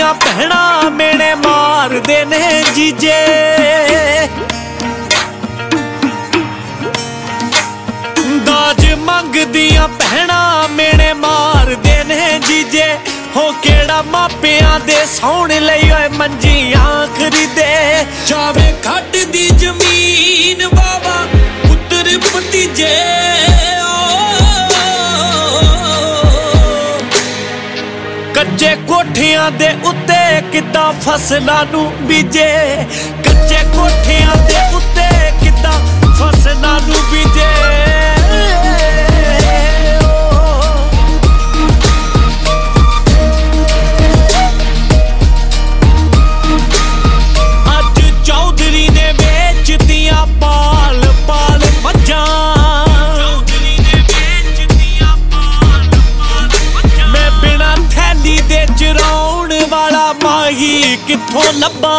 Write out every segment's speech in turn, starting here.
दियां भैणां मेरे मारदे ने जीजे। दाज मंगदियां भैणां मेरे मारदे ने जीजे। हो केड़ा मापियां दे सौण लई ओए मंजियां खरीदे। जावे खड्ड दी जमीन बाबा पुत्तर भतीजे। कच्चे कोठियां दे उत्ते किद्दां फसलां नूं बीजे। कच्चे कोठियां दे उत्ते किद्दां फसलां नूं बीजे। किथों लब्बा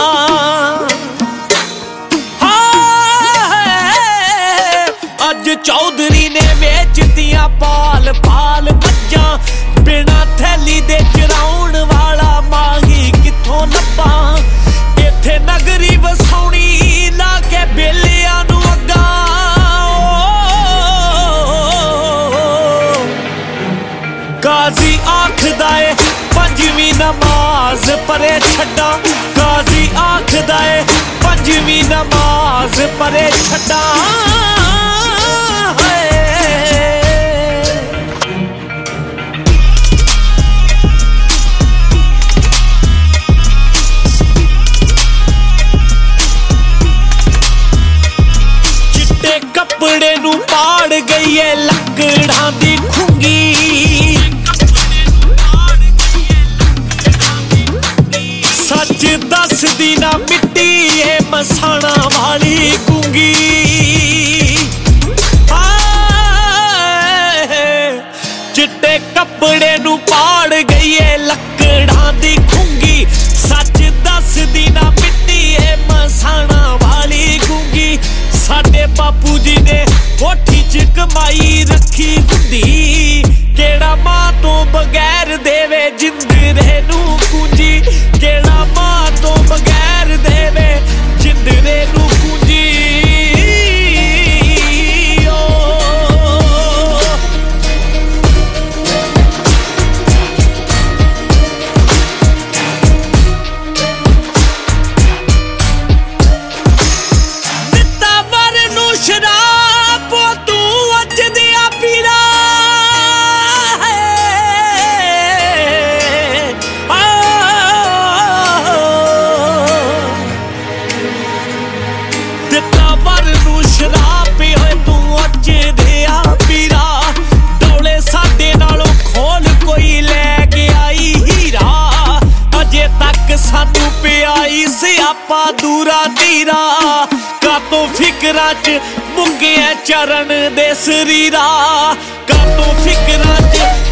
अज चौधरी ने बेच दिया पाल पाल मज्जां। बिना थैली दे चराउण वाला माही किथों लब्बा। इत्थे नगरी वसाउणी ला के बेलियां नूं अग्गां। काजी आखदा ए पंजवीं नमाज परे छड्डा। काजी आखदा ए पंजवीं नमाज परे छड्डा। चिट्टे कपड़े नूं पाड़ गई है लकड़ां दी खुंगी। सच दस दी ना मिट्टी ए मसाणा वाली गूंगी। चिट्टे कपड़े नूं पाड़ गई है लकड़ां दी खुंगी। सच दस दी ना मिट्टी ए मसाणा वाली गूंगी। साडे बापू जी ने कोठी च कमाई रखी हुंदी। केड़ा मां तो बगैर देवे जिंदरे नूं कुंजी। केड़ा मां तो बगैर देवे जिंदरे नूं कुंजी। दिता वर नूं शराब तू अज दिया पीरा। सानू पियाई सियापा दूरा धीरा। कातों फिकरां च मुंगिया चरण दे सरीरा। कातों फिकरां च